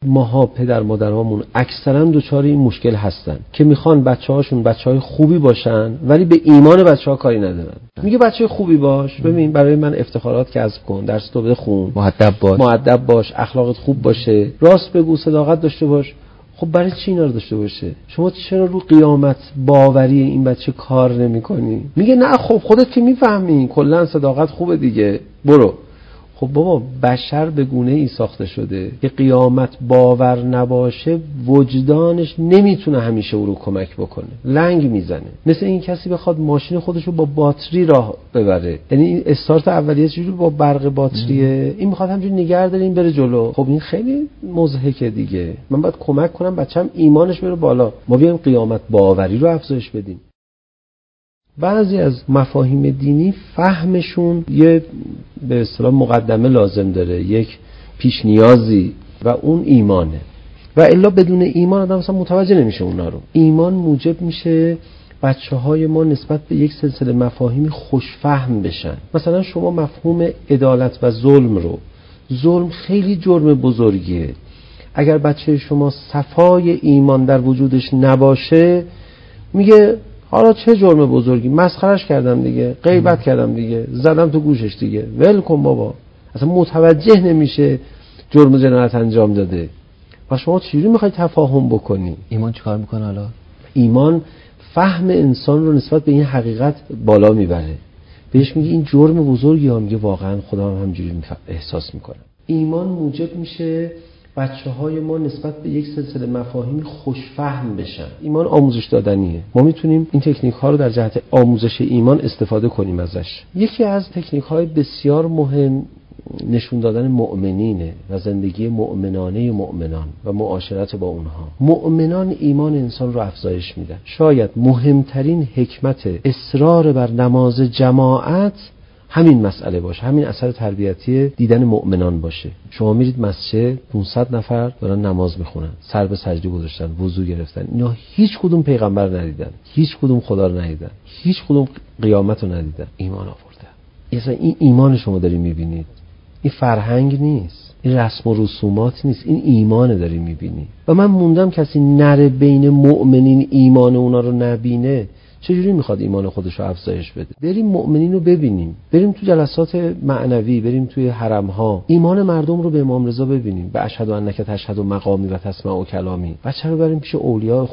ماها پدر مادرامون اکثرا دچار این مشکل هستن که میخوان بچه‌هاشون بچه‌های خوبی باشن ولی به ایمان بچه‌ها کاری ندارن. میگه بچه خوبی باش، ببین برای من افتخارات کسب کن، درس تو بخون، مؤدب باش، اخلاقت خوب باشه، راست بگو، صداقت داشته باش. خب برای چی اینا رو داشته باشه؟ شما چرا رو قیامت باوری این بچه کار نمی‌کنی؟ میگه نه خب خودت که میفهمی کلا صداقت خوبه دیگه، برو. خب بابا بشر به گونه‌ای ساخته شده که قیامت باور نباشه وجدانش نمیتونه همیشه او رو کمک بکنه، لنگ میزنه. مثل این کسی بخواد ماشین خودش رو با باتری راه ببره، یعنی این استارت اولیه چجوری با برق باتریه، این میخواد همینجوری نگه داره این بره جلو. خب این خیلی مضحکه دیگه. من باید کمک کنم بچه‌م ایمانش بره بالا، ما بیایم قیامت باوری رو افزایش بدیم. بعضی از مفاهیم دینی فهمشون یه به اصطلاح مقدمه لازم داره، یک پیش نیازی، و اون ایمانه. و الا بدون ایمان آدم مثلا متوجه نمیشه اونا رو. ایمان موجب میشه بچه‌های ما نسبت به یک سلسله مفاهیمی خوشفهم بشن. مثلا شما مفهوم عدالت و ظلم رو، ظلم خیلی جرم بزرگیه. اگر بچه شما صفای ایمان در وجودش نباشه، میگه حالا چه جرم بزرگی، مسخرش کردم دیگه، غیبت کردم دیگه، زدم تو گوشش دیگه، ول کن بابا. اصلا متوجه نمیشه جرم و جنایت انجام داده. و شما چجوری میخوای تفاهم بکنی؟ ایمان چیکار میکنه حالا؟ ایمان فهم انسان رو نسبت به این حقیقت بالا میبره. بهش میگه این جرم بزرگی ها، میگه واقعا خدا هم همینجوری احساس میکنه. ایمان موجب میشه بچه‌های ما نسبت به یک سلسله مفاهیم خوشفهم بشن. ایمان آموزش دادنیه. ما میتونیم این تکنیک‌ها رو در جهت آموزش ایمان استفاده کنیم ازش. یکی از تکنیک‌های بسیار مهم نشون دادن مؤمنینه و زندگی مؤمنانه مؤمنان و معاشرت با اونها. مؤمنان ایمان انسان رو افزایش میدن. شاید مهمترین حکمت اصرار بر نماز جماعت همین مسئله باشه، همین اثر تربیتی دیدن مؤمنان باشه. شما میرید مسجد 500 نفر دارن نماز میخونن، سر به سجده گذاشتن، وضو گرفتن، اینا هیچ کدوم پیغمبر ندیدن، هیچ کدوم خدا رو ندیدن، هیچ کدوم قیامت رو ندیدن، ایمان آوردن. این ایمان شما داری میبینید، این فرهنگ نیست، این رسم و رسومات نیست، این ایمان داری میبینی. و من موندم کسی نره بین مؤمنین ایمان اونا رو نبینه، چجوری میخواد ایمان خودش رو افزایش بده؟ بریم مؤمنین رو ببینیم، بریم تو جلسات معنوی، بریم توی حرم‌ها، ایمان مردم رو به امام رضا ببینیم، به اشهد انک تشهد مقامی و تسمع کلامی. بچه رو بریم پیش اولیاء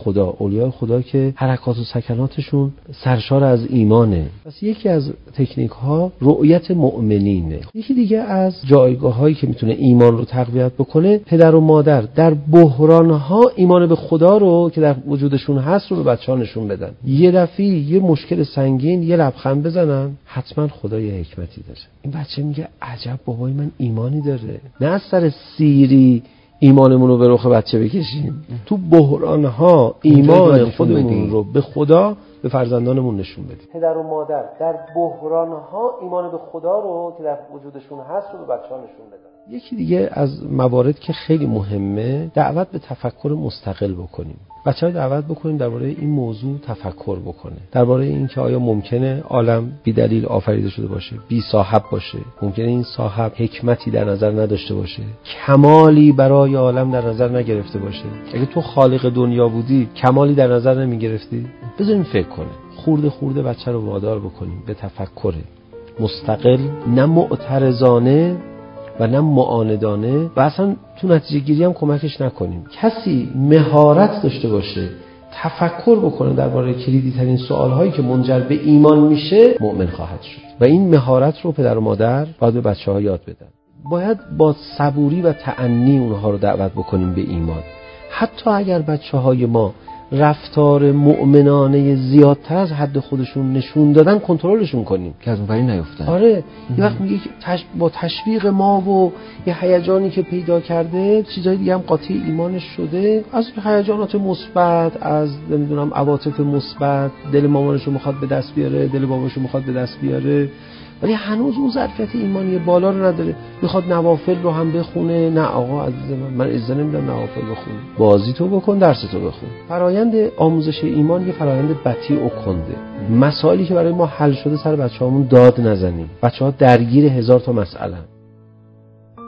خدا که حرکات و سکناتشون سرشار از ایمانه. پس یکی از تکنیک ها رؤیت مؤمنینه. یکی دیگه از جایگاه هایی که میتونه ایمان رو تقویت بکنه، پدر و مادر در بحران ها ایمان به خدا رو که در وجودشون هست رو به بچه‌ها نشون بدن. یه دفعه یه مشکل سنگین یه لبخند بزنن، حتما خدا یه حکمتی داره. این بچه میگه عجب بابای من ایمانی داره. نه از سر سیری ایمانمون رو به رخ بچه بکشیم، تو بحران ها ایمان خودمون رو به خدا به فرزندانمون نشون بدیم. پدر و مادر در بحران ها ایمان به خدا رو که در وجودشون هست رو به بچه‌ها نشون بدن. یکی دیگه از موارد که خیلی مهمه، دعوت به تفکر مستقل بکنیم. بچه‌ها دعوت بکنیم درباره این موضوع تفکر بکنه، درباره این که آیا ممکنه عالم بی دلیل آفریده شده باشه، بی صاحب باشه، ممکنه این صاحب حکمتی در نظر نداشته باشه، کمالی برای عالم در نظر نگرفته باشه. اگه تو خالق دنیا بودی کمالی در نظر نمیگرفتی؟ بذاریم فکر کنه. خورده خورده بچه رو وادار بکنیم به تفکر مستقل، نه معترضانه و نه معاندانه، و اصلا تو نتیجه گیری هم کمکش نکنیم. کسی مهارت داشته باشه تفکر بکنه درباره کلیدی ترین سوالهایی که منجر به ایمان میشه، مؤمن خواهد شد. و این مهارت رو پدر و مادر باید به بچه‌ها یاد بدن. باید با صبوری و تأنی اونها رو دعوت بکنیم به ایمان. حتی اگر بچه‌های ما رفتار مؤمنانه زیادتر از حد خودشون نشون دادن، کنترلشون کنیم که از اونوری نیفتن. آره، یه وقت میگه با تشویق ما و یه هیجانی که پیدا کرده، چیزای دیگه هم قاطی ایمانش شده، از هیجانات مثبت، از نمیدونم عواطف مثبت، دل مامانش رو میخواد به دست بیاره، دل باباش رو میخواد به دست بیاره، ولی هنوز اون ظرفیت ایمانی بالا رو نداره، میخواد نوافل رو هم بخونه. نه آقا عزیز من اجازه نمیدم نوافل بخونی، بازی تو بکن، درس تو بخون. فرایند آموزش ایمان یه فرایند بطیء و کنده. مسائلی که برای ما حل شده سر بچه‌هامون داد نزنیم. بچه‌ها درگیر 1000 تا مسئله.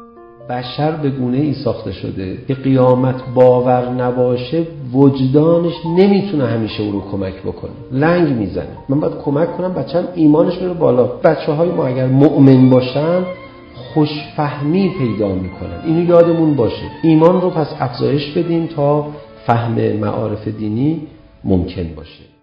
بشر به گونه‌ای ساخته شده که قیامت باور نباشه وجدانش نمیتونه همیشه او رو کمک بکنه، لنگ میزنه. من باید کمک کنم بچه‌م ایمانش بره بالا. بچه‌های ما اگر مؤمن باشن خوشفهمی پیدا میکنن. اینو یادمون باشه. ایمان رو پس افزایش بدیم تا فهم معارف دینی ممکن باشه.